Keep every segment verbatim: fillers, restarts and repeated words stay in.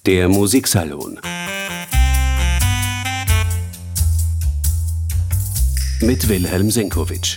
Der Musiksalon mit Wilhelm Senkowitsch.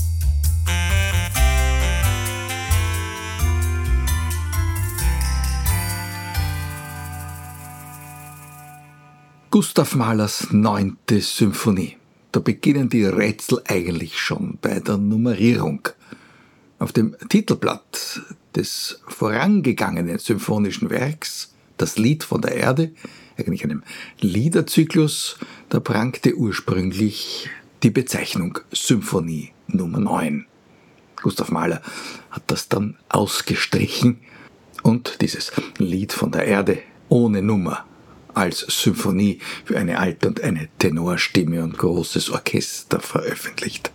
Gustav Mahlers neunte Symphonie. Da beginnen die Rätsel eigentlich schon bei der Nummerierung. Auf dem Titelblatt des vorangegangenen symphonischen Werks, das Lied von der Erde, eigentlich einem Liederzyklus, da prangte ursprünglich die Bezeichnung Symphonie Nummer neun. Gustav Mahler hat das dann ausgestrichen und dieses Lied von der Erde ohne Nummer als Symphonie für eine Alt- und eine Tenorstimme und großes Orchester veröffentlicht.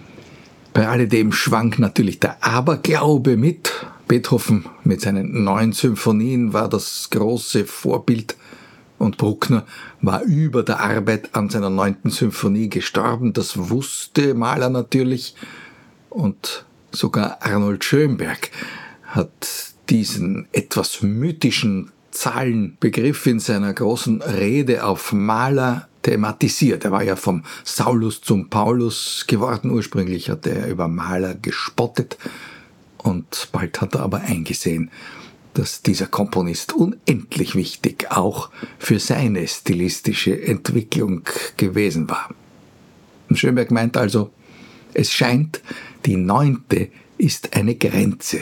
Bei alledem schwang natürlich der Aberglaube mit. Beethoven mit seinen neun Symphonien war das große Vorbild und Bruckner war über der Arbeit an seiner neunten Symphonie gestorben. Das wusste Mahler natürlich und sogar Arnold Schönberg hat diesen etwas mythischen Zahlenbegriff in seiner großen Rede auf Mahler thematisiert. Er war ja vom Saulus zum Paulus geworden. Ursprünglich hat er über Mahler gespottet und bald hat er aber eingesehen, dass dieser Komponist unendlich wichtig auch für seine stilistische Entwicklung gewesen war. Und Schönberg meint also, es scheint, die neunte ist eine Grenze.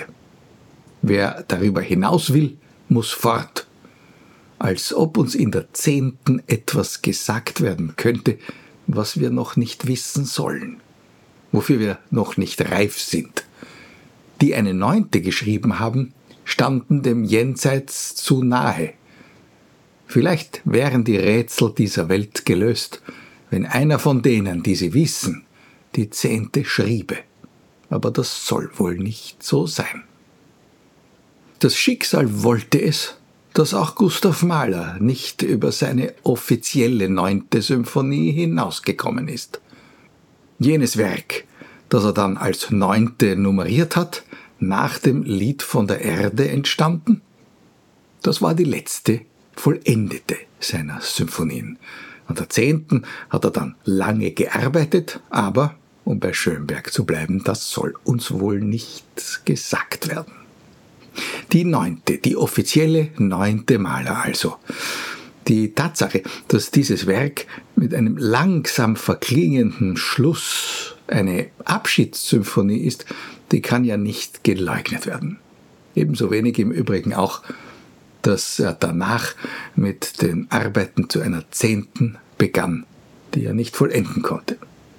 Wer darüber hinaus will, muss fort. Als ob uns in der zehnten etwas gesagt werden könnte, was wir noch nicht wissen sollen, wofür wir noch nicht reif sind. Die eine neunte geschrieben haben, standen dem Jenseits zu nahe. Vielleicht wären die Rätsel dieser Welt gelöst, wenn einer von denen, die sie wissen, die zehnte schriebe. Aber das soll wohl nicht so sein. Das Schicksal wollte es, dass auch Gustav Mahler nicht über seine offizielle neunte Symphonie hinausgekommen ist. Jenes Werk, das er dann als neunte nummeriert hat, nach dem Lied von der Erde entstanden, das war die letzte vollendete seiner Symphonien. An der zehnten hat er dann lange gearbeitet, aber, um bei Schönberg zu bleiben, das soll uns wohl nicht gesagt werden. Die neunte, die offizielle neunte Mahler also. Die Tatsache, dass dieses Werk mit einem langsam verklingenden Schluss eine Abschiedssymphonie ist, die kann ja nicht geleugnet werden. Ebenso wenig im Übrigen auch, dass er danach mit den Arbeiten zu einer zehnten begann, die er nicht vollenden konnte.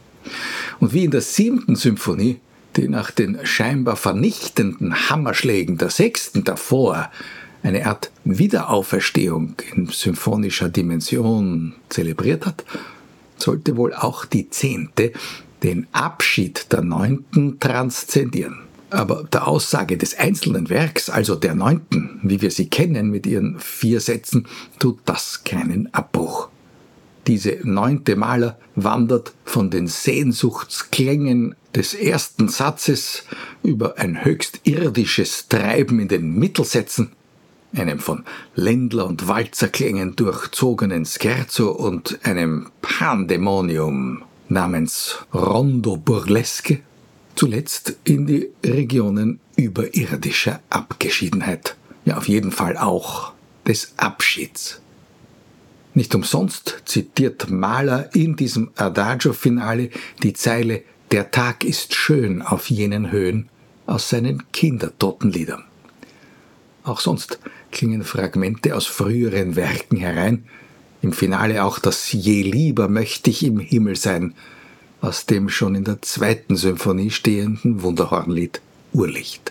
Und wie in der siebten Symphonie, die nach den scheinbar vernichtenden Hammerschlägen der sechsten davor eine Art Wiederauferstehung in symphonischer Dimension zelebriert hat, sollte wohl auch die zehnte den Abschied der neunten transzendieren. Aber der Aussage des einzelnen Werks, also der neunten, wie wir sie kennen mit ihren vier Sätzen, tut das keinen Abbruch. Diese neunte Mahler wandert von den Sehnsuchtsklängen des ersten Satzes über ein höchst irdisches Treiben in den Mittelsätzen, einem von Ländler- und Walzerklängen durchzogenen Scherzo und einem Pandemonium namens Rondo Burlesque, zuletzt in die Regionen überirdischer Abgeschiedenheit, ja auf jeden Fall auch des Abschieds. Nicht umsonst zitiert Mahler in diesem Adagio-Finale die Zeile »Der Tag ist schön auf jenen Höhen« aus seinen Kindertotenliedern. Auch sonst klingen Fragmente aus früheren Werken herein, im Finale auch das »Je lieber möchte ich im Himmel sein« aus dem schon in der zweiten Symphonie stehenden Wunderhornlied Urlicht.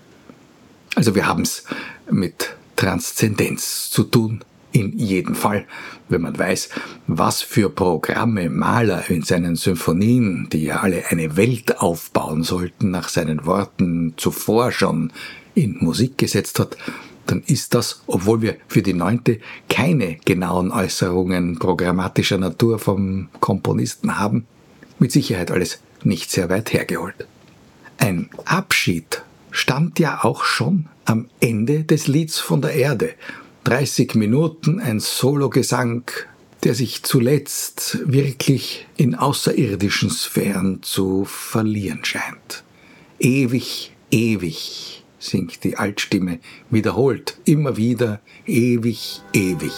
Also wir haben es mit Transzendenz zu tun, in jedem Fall, wenn man weiß, was für Programme Mahler in seinen Symphonien, die ja alle eine Welt aufbauen sollten, nach seinen Worten zuvor schon in Musik gesetzt hat, dann ist das, obwohl wir für die neunte keine genauen Äußerungen programmatischer Natur vom Komponisten haben, mit Sicherheit alles nicht sehr weit hergeholt. Ein Abschied stand ja auch schon am Ende des Lieds von der Erde, dreißig Minuten ein Sologesang, der sich zuletzt wirklich in außerirdischen Sphären zu verlieren scheint. Ewig, ewig, singt die Altstimme, wiederholt, immer wieder, ewig, ewig.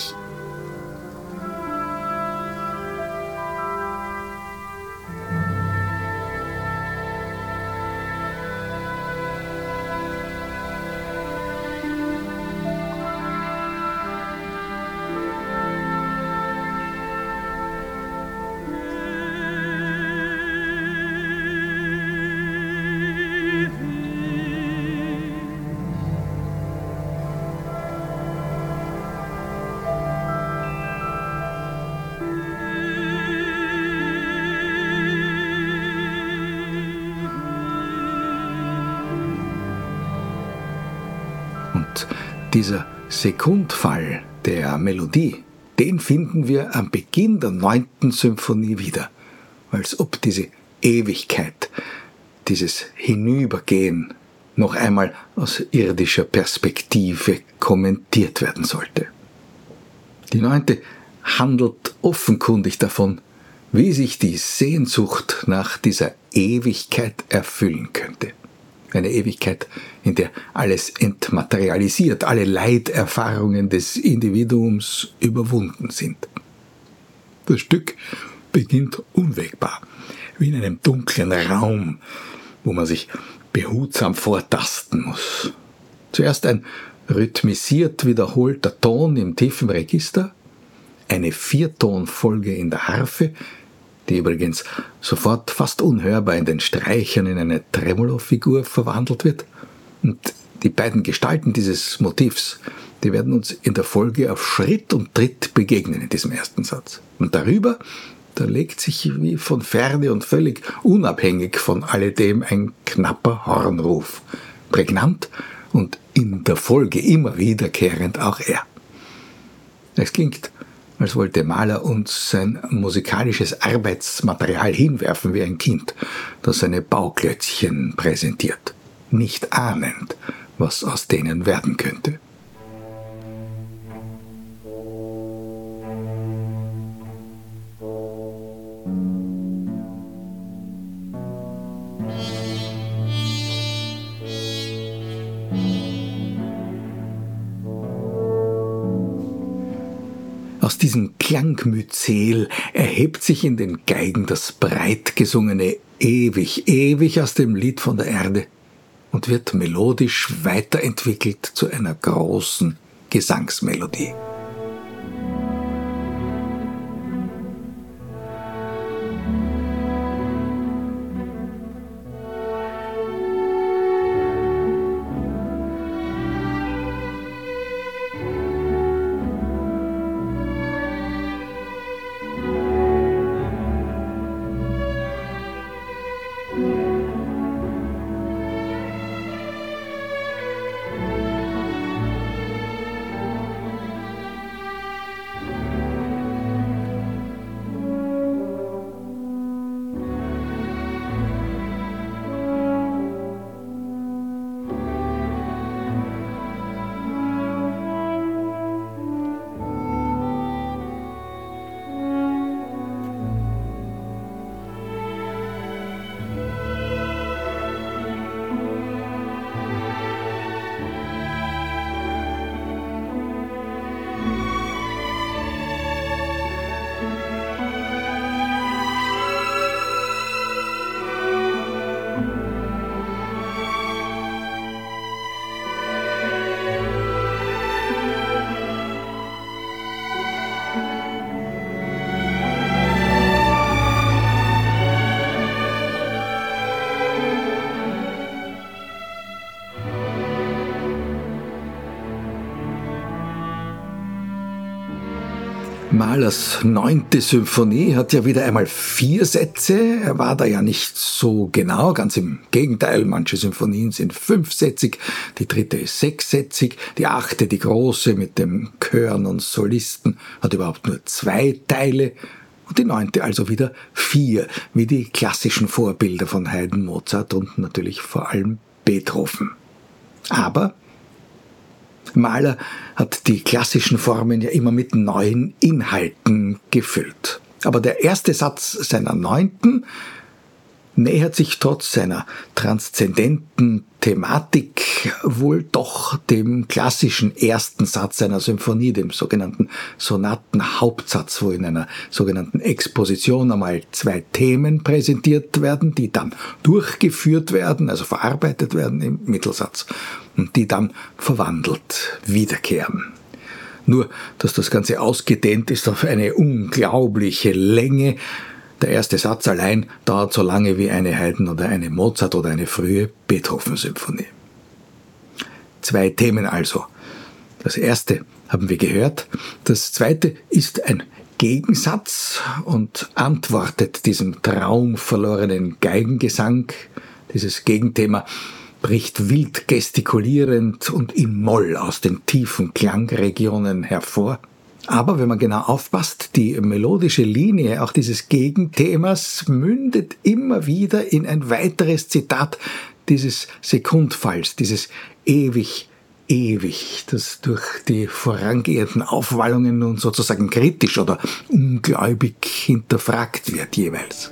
Und dieser Sekundfall der Melodie, den finden wir am Beginn der neunten Symphonie wieder, als ob diese Ewigkeit, dieses Hinübergehen noch einmal aus irdischer Perspektive kommentiert werden sollte. Die neunte handelt offenkundig davon, wie sich die Sehnsucht nach dieser Ewigkeit erfüllen könnte. Eine Ewigkeit, in der alles entmaterialisiert, alle Leiterfahrungen des Individuums überwunden sind. Das Stück beginnt unwegbar, wie in einem dunklen Raum, wo man sich behutsam vortasten muss. Zuerst ein rhythmisiert wiederholter Ton im tiefen Register, eine Viertonfolge in der Harfe, die übrigens sofort fast unhörbar in den Streichern in eine Tremolo-Figur verwandelt wird. Und die beiden Gestalten dieses Motivs, die werden uns in der Folge auf Schritt und Tritt begegnen in diesem ersten Satz. Und darüber, da legt sich wie von ferne und völlig unabhängig von alledem ein knapper Hornruf. Prägnant und in der Folge immer wiederkehrend auch er. Es klingt, als wollte Mahler uns sein musikalisches Arbeitsmaterial hinwerfen wie ein Kind, das seine Bauklötzchen präsentiert, nicht ahnend, was aus denen werden könnte. Aus diesem Klangmyzel erhebt sich in den Geigen das breit gesungene Ewig, ewig aus dem Lied von der Erde und wird melodisch weiterentwickelt zu einer großen Gesangsmelodie. Mahlers neunte Symphonie hat ja wieder einmal vier Sätze. Er war da ja nicht so genau, ganz im Gegenteil. Manche Symphonien sind fünfsätzig, die dritte ist sechssätzig, die achte, die große mit dem Chören und Solisten, hat überhaupt nur zwei Teile und die neunte also wieder vier, wie die klassischen Vorbilder von Haydn, Mozart und natürlich vor allem Beethoven. Aber Mahler hat die klassischen Formen ja immer mit neuen Inhalten gefüllt. Aber der erste Satz seiner Neunten nähert sich trotz seiner transzendenten Thematik wohl doch dem klassischen ersten Satz seiner Symphonie, dem sogenannten Sonatenhauptsatz, wo in einer sogenannten Exposition einmal zwei Themen präsentiert werden, die dann durchgeführt werden, also verarbeitet werden im Mittelsatz und die dann verwandelt wiederkehren. Nur, dass das Ganze ausgedehnt ist auf eine unglaubliche Länge. Der erste Satz allein dauert so lange wie eine Haydn oder eine Mozart oder eine frühe Beethoven-Symphonie. Zwei Themen also. Das erste haben wir gehört. Das zweite ist ein Gegensatz und antwortet diesem traumverlorenen Geigengesang. Dieses Gegenthema bricht wild gestikulierend und in Moll aus den tiefen Klangregionen hervor. Aber wenn man genau aufpasst, die melodische Linie auch dieses Gegenthemas mündet immer wieder in ein weiteres Zitat dieses Sekundfalls, dieses ewig, ewig, das durch die vorangehenden Aufwallungen nun sozusagen kritisch oder ungläubig hinterfragt wird jeweils.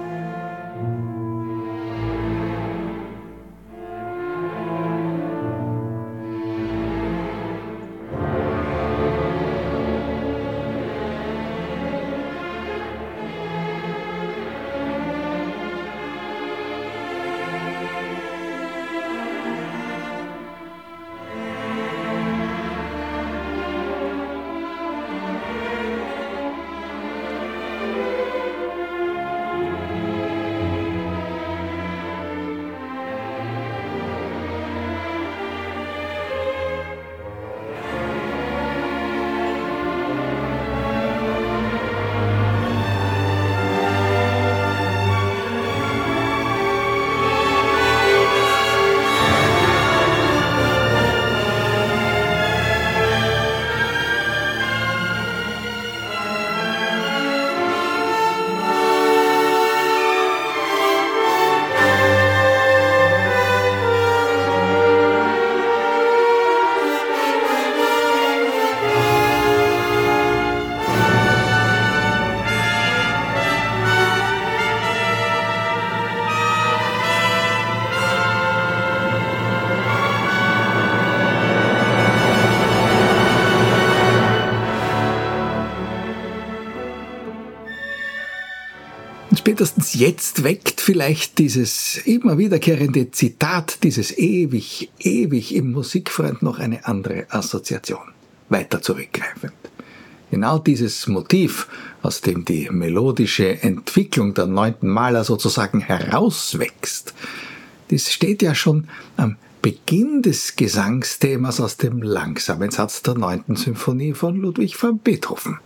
Spätestens jetzt weckt vielleicht dieses immer wiederkehrende Zitat, dieses ewig, ewig im Musikfreund noch eine andere Assoziation, weiter zurückgreifend. Genau dieses Motiv, aus dem die melodische Entwicklung der neunten Mahler sozusagen herauswächst, das steht ja schon am Beginn des Gesangsthemas aus dem langsamen Satz der neunten Symphonie von Ludwig van Beethoven.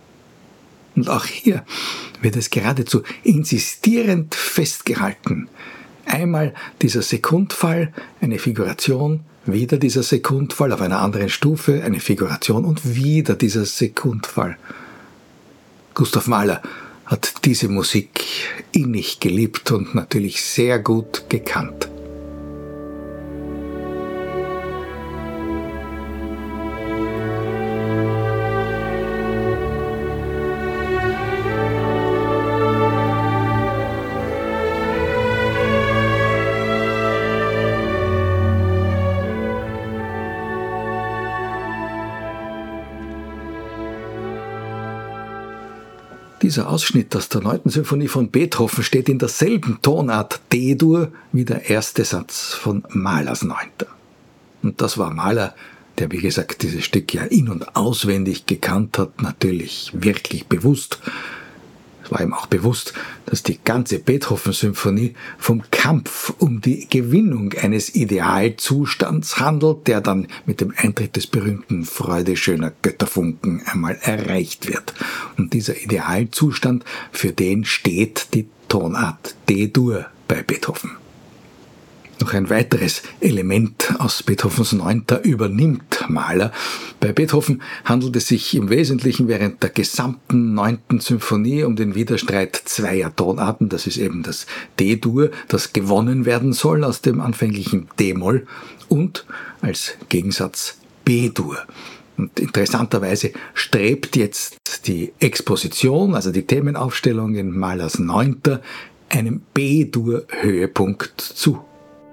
Und auch hier wird es geradezu insistierend festgehalten. Einmal dieser Sekundfall, eine Figuration, wieder dieser Sekundfall auf einer anderen Stufe, eine Figuration und wieder dieser Sekundfall. Gustav Mahler hat diese Musik innig geliebt und natürlich sehr gut gekannt. Dieser Ausschnitt aus der neunten Symphonie von Beethoven steht in derselben Tonart D-Dur wie der erste Satz von Mahlers Neunter. Und das war Mahler, der wie gesagt dieses Stück ja in- und auswendig gekannt hat, natürlich wirklich bewusst. Es war ihm auch bewusst, dass die ganze Beethoven-Symphonie vom Kampf um die Gewinnung eines Idealzustands handelt, der dann mit dem Eintritt des berühmten Freude schöner Götterfunken einmal erreicht wird. Und dieser Idealzustand, für den steht die Tonart D-Dur bei Beethoven. Noch ein weiteres Element aus Beethovens Neunter übernimmt Mahler. Bei Beethoven handelt es sich im Wesentlichen während der gesamten neunten Symphonie um den Widerstreit zweier Tonarten. Das ist eben das D-Dur, das gewonnen werden soll aus dem anfänglichen D-Moll und als Gegensatz B-Dur. Und interessanterweise strebt jetzt die Exposition, also die Themenaufstellung in Mahlers Neunter, einem B-Dur-Höhepunkt zu.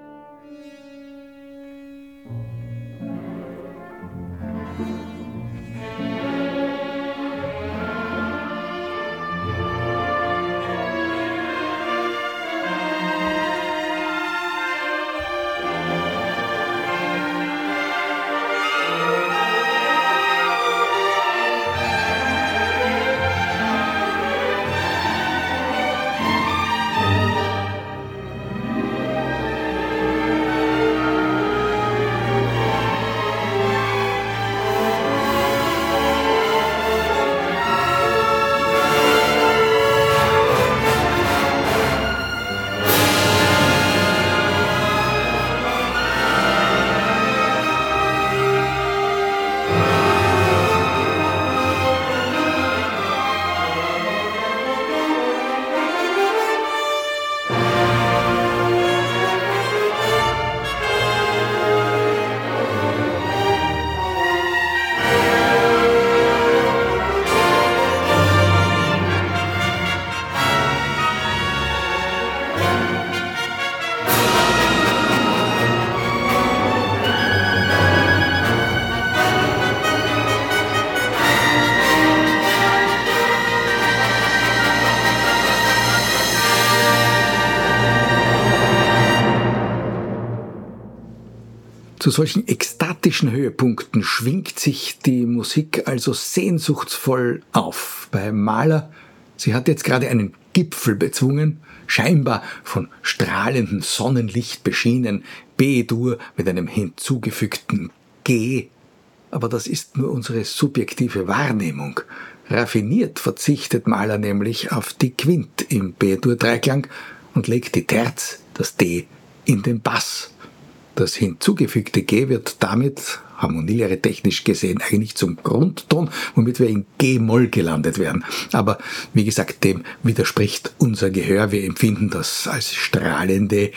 Zu solchen ekstatischen Höhepunkten schwingt sich die Musik also sehnsuchtsvoll auf. Bei Mahler, sie hat jetzt gerade einen Gipfel bezwungen, scheinbar von strahlendem Sonnenlicht beschienen, B-Dur mit einem hinzugefügten G. Aber das ist nur unsere subjektive Wahrnehmung. Raffiniert verzichtet Mahler nämlich auf die Quint im B-Dur-Dreiklang und legt die Terz, das D, in den Bass. Das hinzugefügte G wird damit, harmonielehre technisch gesehen, eigentlich zum Grundton, womit wir in G-Moll gelandet werden. Aber wie gesagt, dem widerspricht unser Gehör. Wir empfinden das als strahlende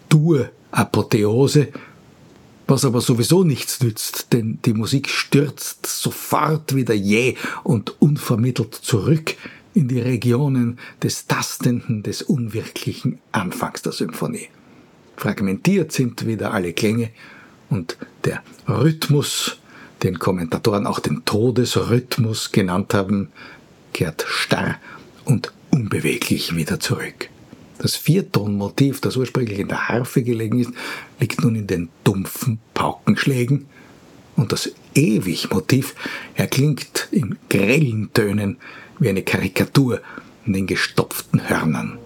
Dur-Apotheose, was aber sowieso nichts nützt, denn die Musik stürzt sofort wieder jäh und unvermittelt zurück in die Regionen des Tastenden, des unwirklichen Anfangs der Symphonie. Fragmentiert sind wieder alle Klänge und der Rhythmus, den Kommentatoren auch den Todesrhythmus genannt haben, kehrt starr und unbeweglich wieder zurück. Das Viertonmotiv, das ursprünglich in der Harfe gelegen ist, liegt nun in den dumpfen Paukenschlägen und das Ewig-Motiv erklingt in grellen Tönen wie eine Karikatur in den gestopften Hörnern.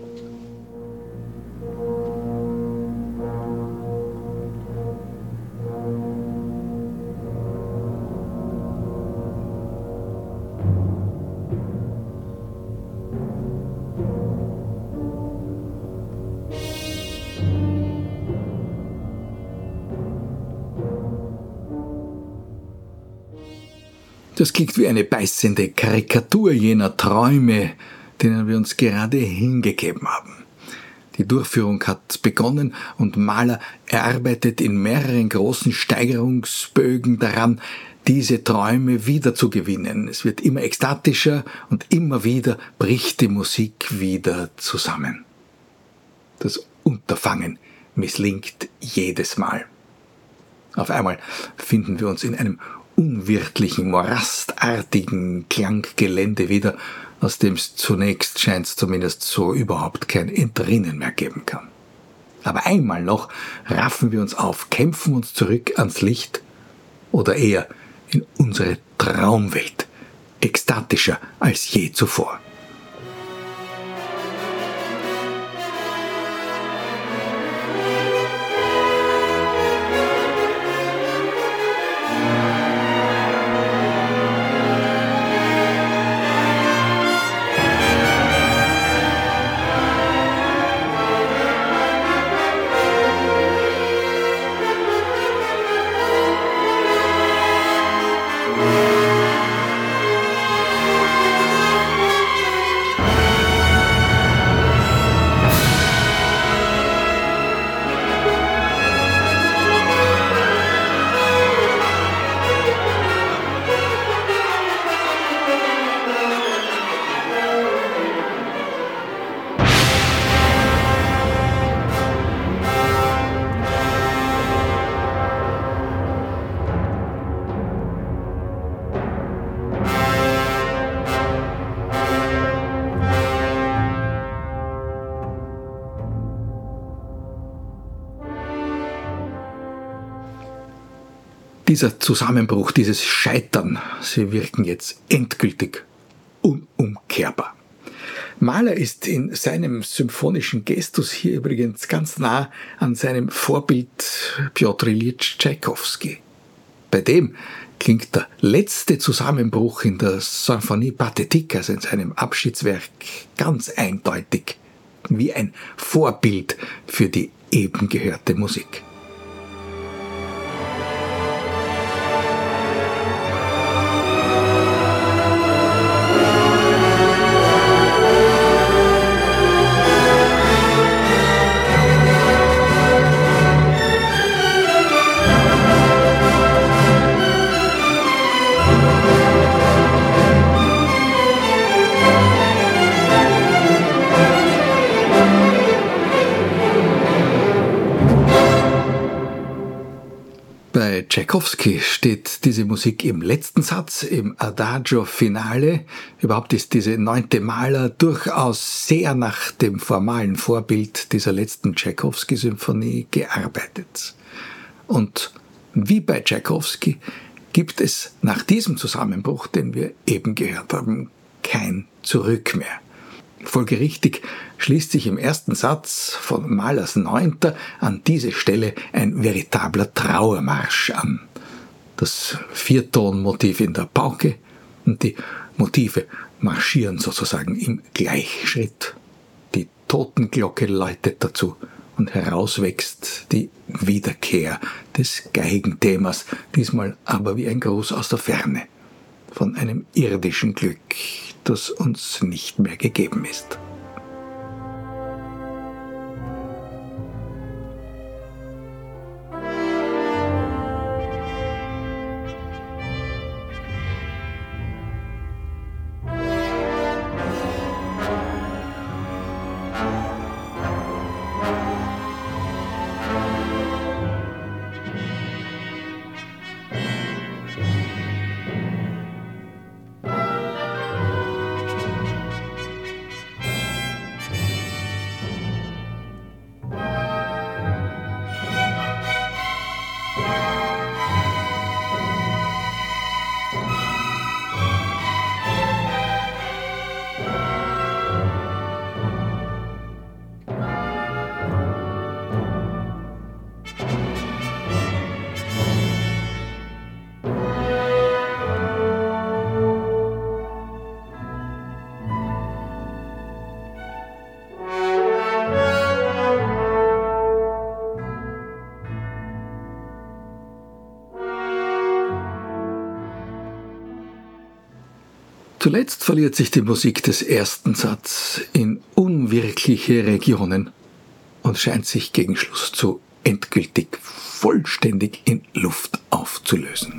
Das klingt wie eine beißende Karikatur jener Träume, denen wir uns gerade hingegeben haben. Die Durchführung hat begonnen und Mahler erarbeitet in mehreren großen Steigerungsbögen daran, diese Träume wiederzugewinnen. Es wird immer ekstatischer und immer wieder bricht die Musik wieder zusammen. Das Unterfangen misslingt jedes Mal. Auf einmal finden wir uns in einem unwirtlichen, morastartigen Klanggelände wieder, aus dem es zunächst, scheint es zumindest so, überhaupt kein Entrinnen mehr geben kann. Aber einmal noch raffen wir uns auf, kämpfen uns zurück ans Licht oder eher in unsere Traumwelt, ekstatischer als je zuvor. Dieser Zusammenbruch, dieses Scheitern, sie wirken jetzt endgültig unumkehrbar. Mahler ist in seinem symphonischen Gestus hier übrigens ganz nah an seinem Vorbild Pjotr Iljitsch Tschaikowski. Bei dem klingt der letzte Zusammenbruch in der Symphonie Pathétique, also in seinem Abschiedswerk, ganz eindeutig wie ein Vorbild für die eben gehörte Musik. Bei Tschaikowski steht diese Musik im letzten Satz, im Adagio Finale. Überhaupt ist diese neunte Mahler durchaus sehr nach dem formalen Vorbild dieser letzten Tschaikowski-Symphonie gearbeitet. Und wie bei Tschaikowski gibt es nach diesem Zusammenbruch, den wir eben gehört haben, kein Zurück mehr. Folgerichtig schließt sich im ersten Satz von Mahlers Neunter an diese Stelle ein veritabler Trauermarsch an. Das Viertonmotiv in der Pauke und die Motive marschieren sozusagen im Gleichschritt. Die Totenglocke läutet dazu und heraus wächst die Wiederkehr des Geigenthemas, diesmal aber wie ein Gruß aus der Ferne, von einem irdischen Glück, das uns nicht mehr gegeben ist. Zuletzt verliert sich die Musik des ersten Satzes in unwirkliche Regionen und scheint sich gegen Schluss zu endgültig vollständig in Luft aufzulösen.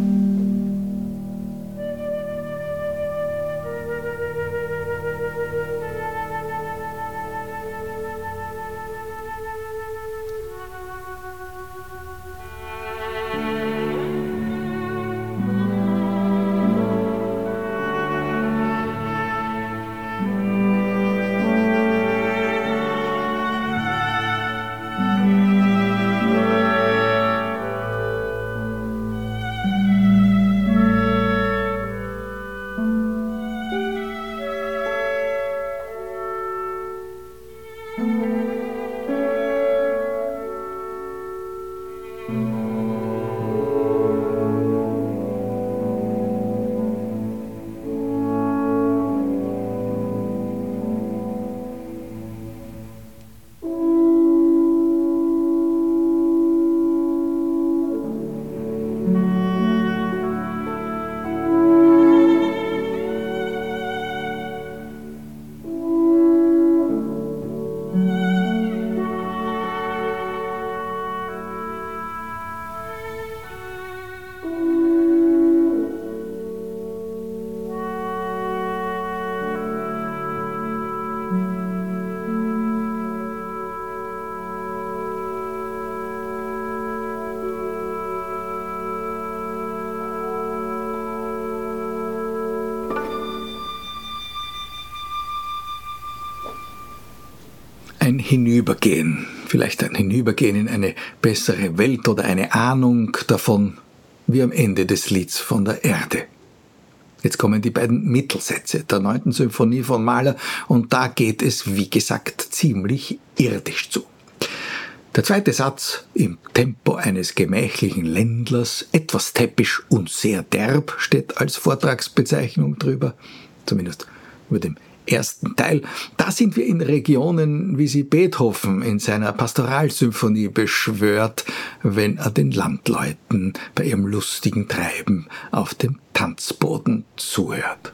Ein Hinübergehen, vielleicht ein Hinübergehen in eine bessere Welt oder eine Ahnung davon, wie am Ende des Lieds von der Erde. Jetzt kommen die beiden Mittelsätze der neunten Symphonie von Mahler und da geht es, wie gesagt, ziemlich irdisch zu. Der zweite Satz, im Tempo eines gemächlichen Ländlers, etwas täppisch und sehr derb, steht als Vortragsbezeichnung drüber, zumindest über dem ersten Teil. Da sind wir in Regionen, wie sie Beethoven in seiner Pastoralsymphonie beschwört, wenn er den Landleuten bei ihrem lustigen Treiben auf dem Tanzboden zuhört.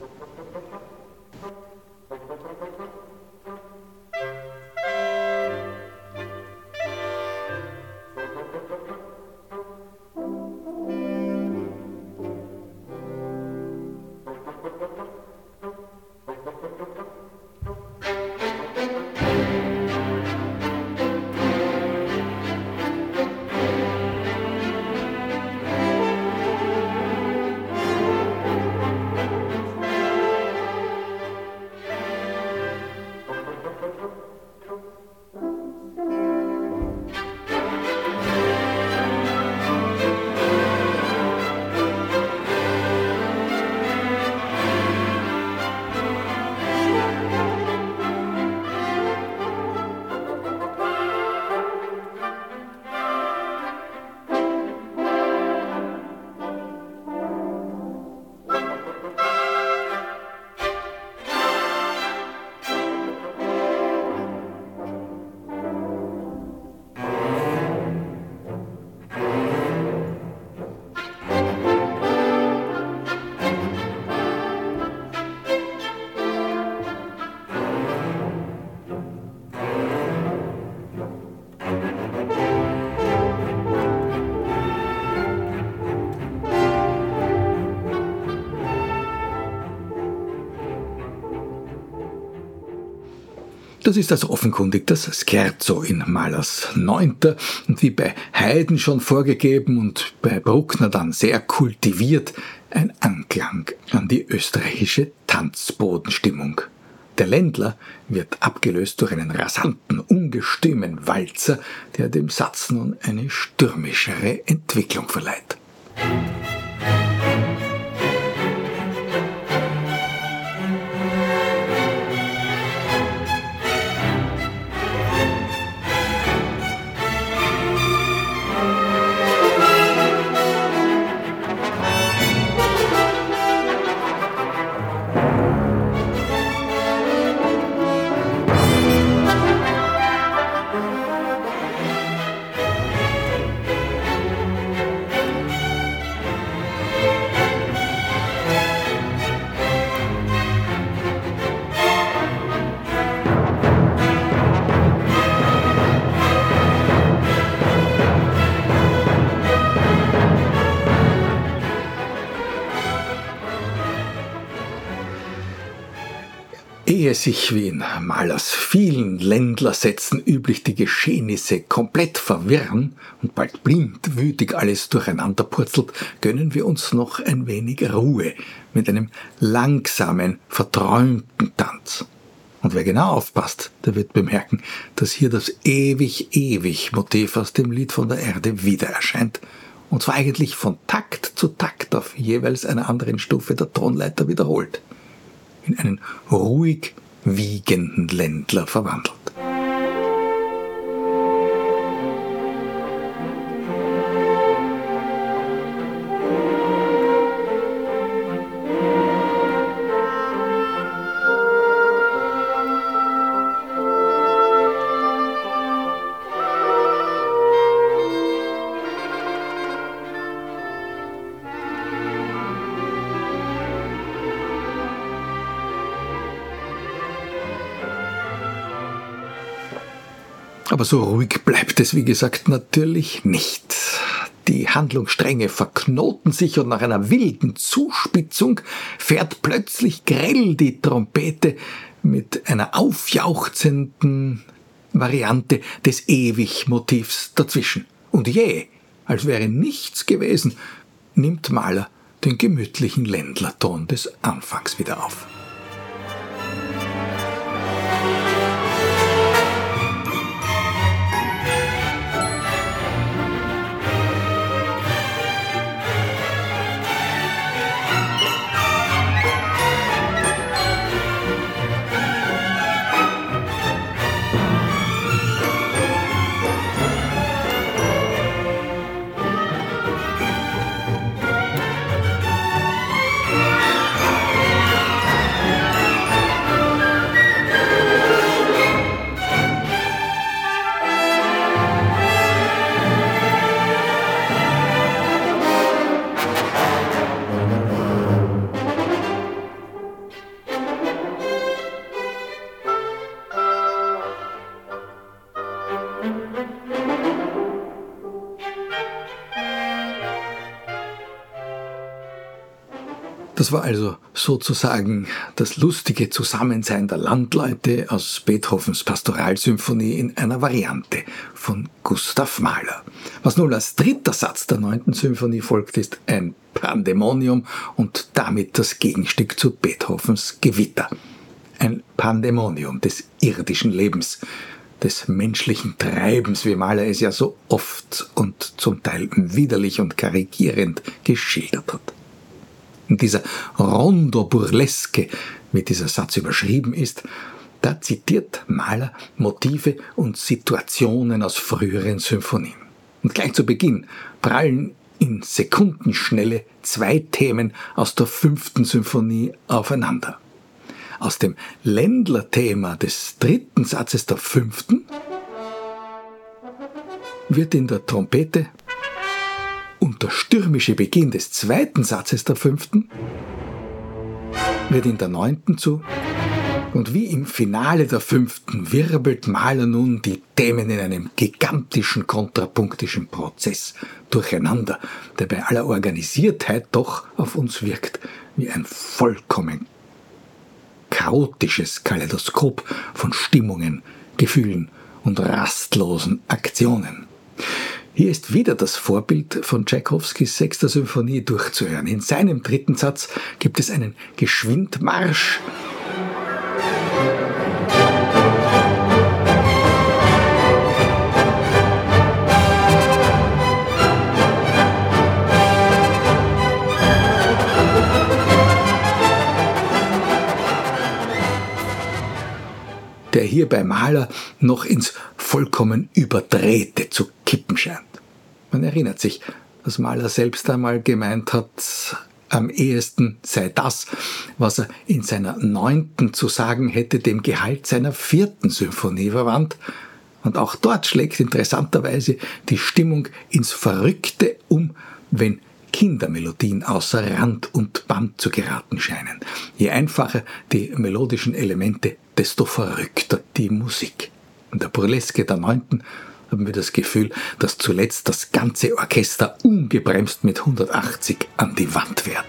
Das ist also offenkundig das Scherzo in Mahlers Neunter und wie bei Haydn schon vorgegeben und bei Bruckner dann sehr kultiviert, ein Anklang an die österreichische Tanzbodenstimmung. Der Ländler wird abgelöst durch einen rasanten, ungestümen Walzer, der dem Satz nun eine stürmischere Entwicklung verleiht. Ehe sich wie in Mahlers vielen Ländlersätzen üblich die Geschehnisse komplett verwirren und bald blindwütig alles durcheinander purzelt, gönnen wir uns noch ein wenig Ruhe mit einem langsamen, verträumten Tanz. Und wer genau aufpasst, der wird bemerken, dass hier das Ewig-Ewig-Motiv aus dem Lied von der Erde wieder erscheint. Und zwar eigentlich von Takt zu Takt auf jeweils einer anderen Stufe der Tonleiter wiederholt. In einen ruhig wiegenden Ländler verwandelt. Aber so ruhig bleibt es, wie gesagt, natürlich nicht. Die Handlungsstränge verknoten sich und nach einer wilden Zuspitzung fährt plötzlich grell die Trompete mit einer aufjauchzenden Variante des Ewig-Motivs dazwischen. Und jäh, als wäre nichts gewesen, nimmt Mahler den gemütlichen Ländlerton des Anfangs wieder auf. Das war also sozusagen das lustige Zusammensein der Landleute aus Beethovens Pastoralsymphonie in einer Variante von Gustav Mahler. Was nun als dritter Satz der neunten Symphonie folgt, ist ein Pandemonium und damit das Gegenstück zu Beethovens Gewitter. Ein Pandemonium des irdischen Lebens, des menschlichen Treibens, wie Mahler es ja so oft und zum Teil widerlich und karikierend geschildert hat. In dieser Rondo Burlesque, wie dieser Satz überschrieben ist, da zitiert Mahler Motive und Situationen aus früheren Symphonien. Und gleich zu Beginn prallen in Sekundenschnelle zwei Themen aus der fünften Symphonie aufeinander. Aus dem Ländler-Thema des dritten Satzes der fünften wird in der Trompete und der stürmische Beginn des zweiten Satzes der fünften wird in der neunten zu, und wie im Finale der fünften wirbelt Mahler nun die Themen in einem gigantischen kontrapunktischen Prozess durcheinander, der bei aller Organisiertheit doch auf uns wirkt wie ein vollkommen chaotisches Kaleidoskop von Stimmungen, Gefühlen und rastlosen Aktionen. Hier ist wieder das Vorbild von Tschaikowskis sechster Symphonie durchzuhören. In seinem dritten Satz gibt es einen Geschwindmarsch, der hier bei Mahler noch ins vollkommen Überdrehte zu kippen scheint. Man erinnert sich, dass Mahler selbst einmal gemeint hat, am ehesten sei das, was er in seiner neunten zu sagen hätte, dem Gehalt seiner vierten Symphonie verwandt. Und auch dort schlägt interessanterweise die Stimmung ins Verrückte um, wenn Kindermelodien außer Rand und Band zu geraten scheinen. Je einfacher die melodischen Elemente, desto verrückter die Musik. In der Burlesque der neunten haben wir das Gefühl, dass zuletzt das ganze Orchester ungebremst mit hundertachtzig an die Wand fährt.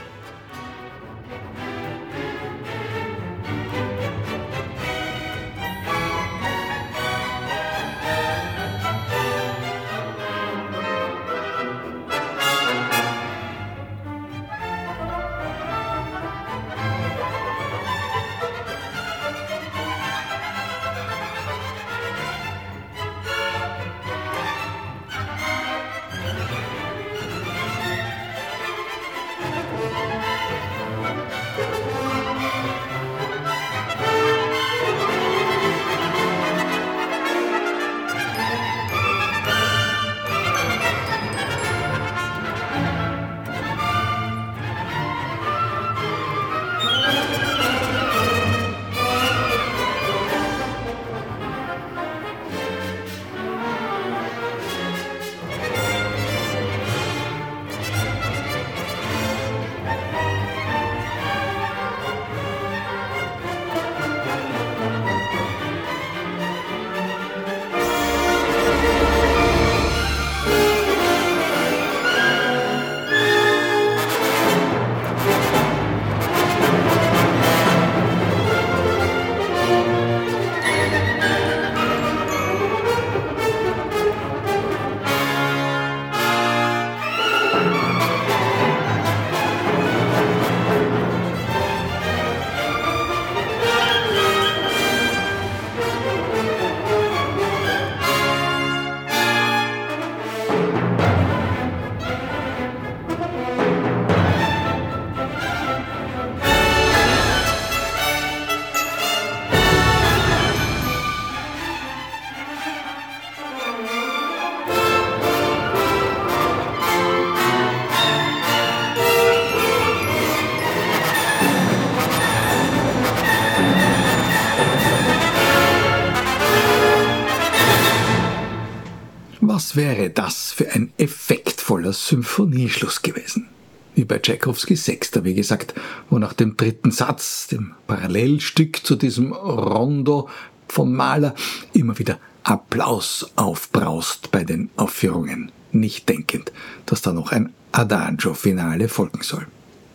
Was wäre das für ein effektvoller Symphonieschluss gewesen? Wie bei Tschaikowskis Sechster, wie gesagt, wo nach dem dritten Satz, dem Parallelstück zu diesem Rondo vom Mahler, immer wieder Applaus aufbraust bei den Aufführungen, nicht denkend, dass da noch ein Adagio-Finale folgen soll.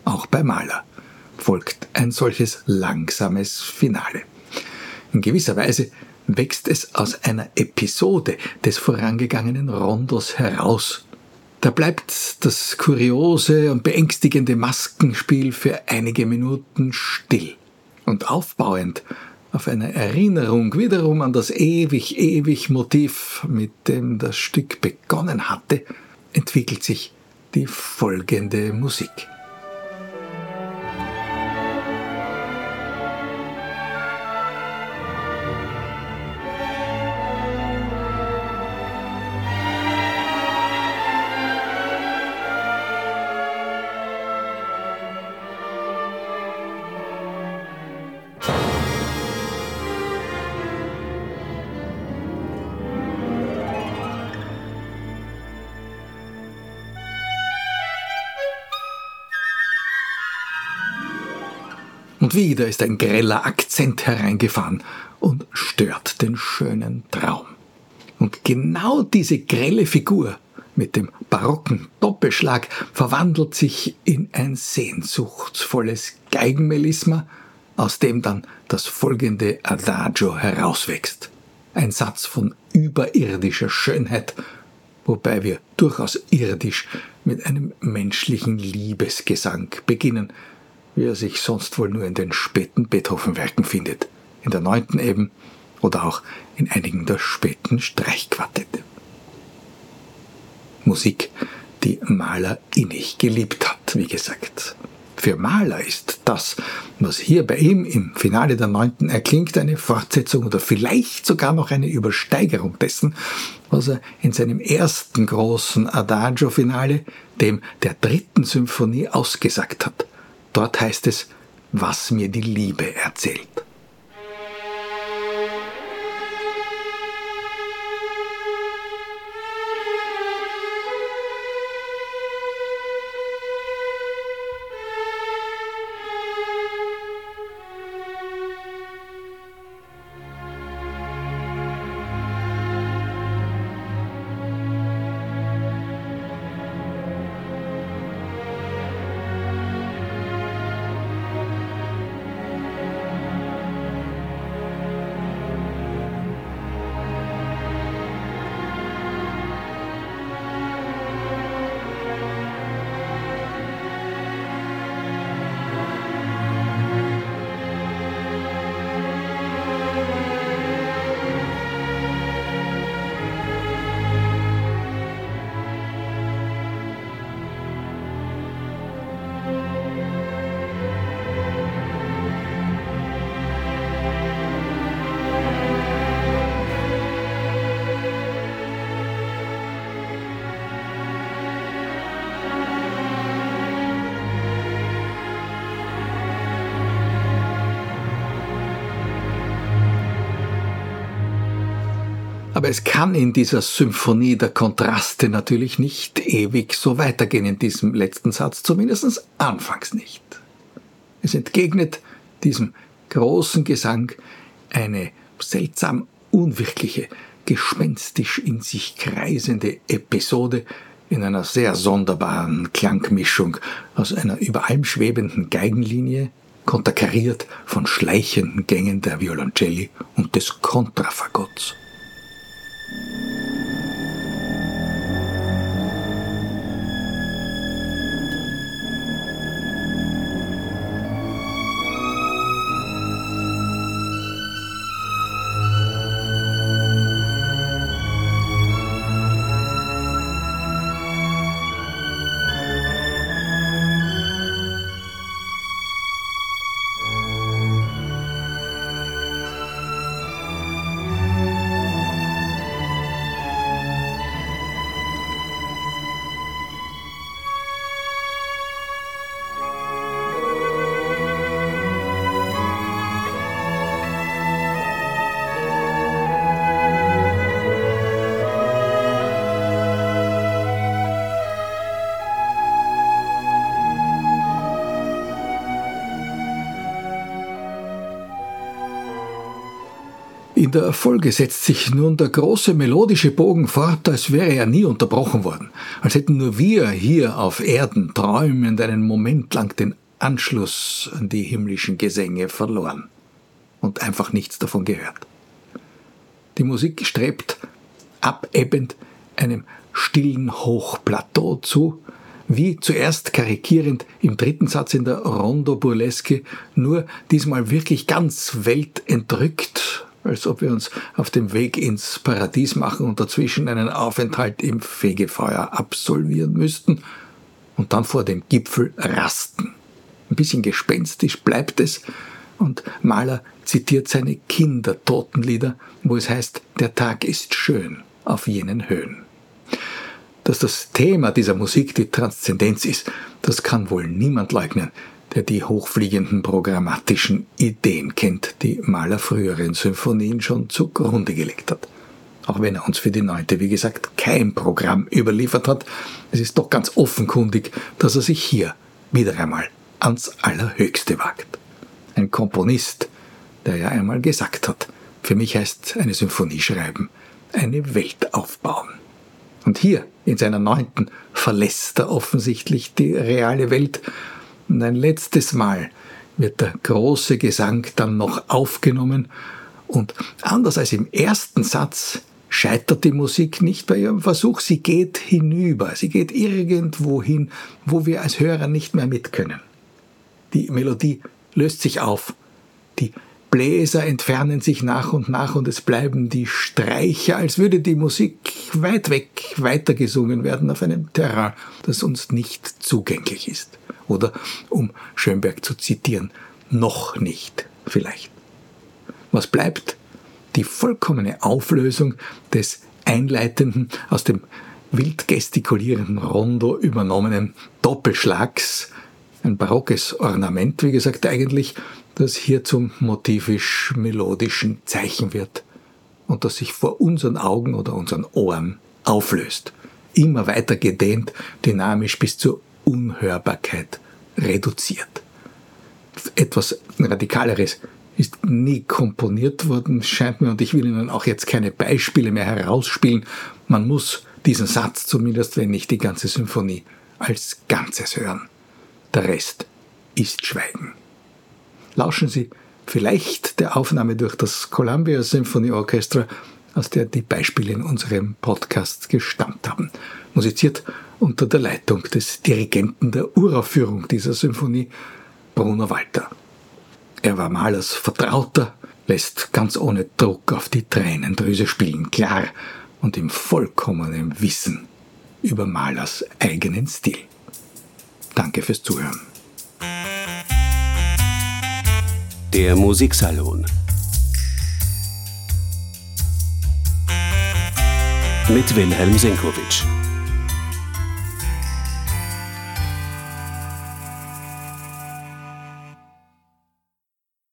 Auch bei Mahler folgt ein solches langsames Finale. In gewisser Weise wächst es aus einer Episode des vorangegangenen Rondos heraus. Da bleibt das kuriose und beängstigende Maskenspiel für einige Minuten still. Und aufbauend auf eine Erinnerung wiederum an das Ewig-Ewig-Motiv, mit dem das Stück begonnen hatte, entwickelt sich die folgende Musik. Und wieder ist ein greller Akzent hereingefahren und stört den schönen Traum. Und genau diese grelle Figur mit dem barocken Doppelschlag verwandelt sich in ein sehnsuchtsvolles Geigenmelisma, aus dem dann das folgende Adagio herauswächst. Ein Satz von überirdischer Schönheit, wobei wir durchaus irdisch mit einem menschlichen Liebesgesang beginnen, wie er sich sonst wohl nur in den späten Beethoven-Werken findet, in der neunten eben oder auch in einigen der späten Streichquartette. Musik, die Mahler innig geliebt hat, wie gesagt. Für Mahler ist das, was hier bei ihm im Finale der neunten erklingt, eine Fortsetzung oder vielleicht sogar noch eine Übersteigerung dessen, was er in seinem ersten großen Adagio-Finale, dem der dritten Symphonie, ausgesagt hat. Dort heißt es, was mir die Liebe erzählt. Aber es kann in dieser Symphonie der Kontraste natürlich nicht ewig so weitergehen in diesem letzten Satz, zumindest anfangs nicht. Es entgegnet diesem großen Gesang eine seltsam unwirkliche, gespenstisch in sich kreisende Episode in einer sehr sonderbaren Klangmischung aus einer über allem schwebenden Geigenlinie, konterkariert von schleichenden Gängen der Violoncelli und des Kontrafagotts. In der Folge setzt sich nun der große melodische Bogen fort, als wäre er nie unterbrochen worden, als hätten nur wir hier auf Erden träumend einen Moment lang den Anschluss an die himmlischen Gesänge verloren und einfach nichts davon gehört. Die Musik strebt abebbend einem stillen Hochplateau zu, wie zuerst karikierend im dritten Satz in der Rondo Burlesque, nur diesmal wirklich ganz weltentrückt, als ob wir uns auf dem Weg ins Paradies machen und dazwischen einen Aufenthalt im Fegefeuer absolvieren müssten und dann vor dem Gipfel rasten. Ein bisschen gespenstisch bleibt es, und Mahler zitiert seine Kindertotenlieder, wo es heißt, der Tag ist schön auf jenen Höhen. Dass das Thema dieser Musik die Transzendenz ist, das kann wohl niemand leugnen, der die hochfliegenden programmatischen Ideen kennt, die Mahler früheren Symphonien schon zugrunde gelegt hat. Auch wenn er uns für die neunte, wie gesagt, kein Programm überliefert hat, es ist doch ganz offenkundig, dass er sich hier wieder einmal ans Allerhöchste wagt. Ein Komponist, der ja einmal gesagt hat, für mich heißt eine Symphonie schreiben, eine Welt aufbauen. Und hier, in seiner neunten, verlässt er offensichtlich die reale Welt. Und ein letztes Mal wird der große Gesang dann noch aufgenommen. Und anders als im ersten Satz scheitert die Musik nicht bei ihrem Versuch. Sie geht hinüber, sie geht irgendwo hin, wo wir als Hörer nicht mehr mit können. Die Melodie löst sich auf, die Bläser entfernen sich nach und nach und es bleiben die Streicher, als würde die Musik weit weg weitergesungen werden auf einem Terrain, das uns nicht zugänglich ist. Oder, um Schönberg zu zitieren, noch nicht vielleicht. Was bleibt? Die vollkommene Auflösung des einleitenden, aus dem wild gestikulierenden Rondo übernommenen Doppelschlags, ein barockes Ornament, wie gesagt, eigentlich, das hier zum motivisch-melodischen Zeichen wird und das sich vor unseren Augen oder unseren Ohren auflöst, immer weiter gedehnt, dynamisch bis zur Unhörbarkeit reduziert. Etwas Radikaleres ist nie komponiert worden, scheint mir, und ich will Ihnen auch jetzt keine Beispiele mehr herausspielen. Man muss diesen Satz, zumindest wenn nicht die ganze Symphonie, als Ganzes hören. Der Rest ist Schweigen. Lauschen Sie vielleicht der Aufnahme durch das Columbia Symphony Orchestra, aus der die Beispiele in unserem Podcast gestammt haben. Musiziert unter der Leitung des Dirigenten der Uraufführung dieser Symphonie, Bruno Walter. Er war Mahlers Vertrauter, lässt ganz ohne Druck auf die Tränendrüse spielen, klar und im vollkommenen Wissen über Mahlers eigenen Stil. Danke fürs Zuhören. Der Musiksalon mit Wilhelm Senkowitsch.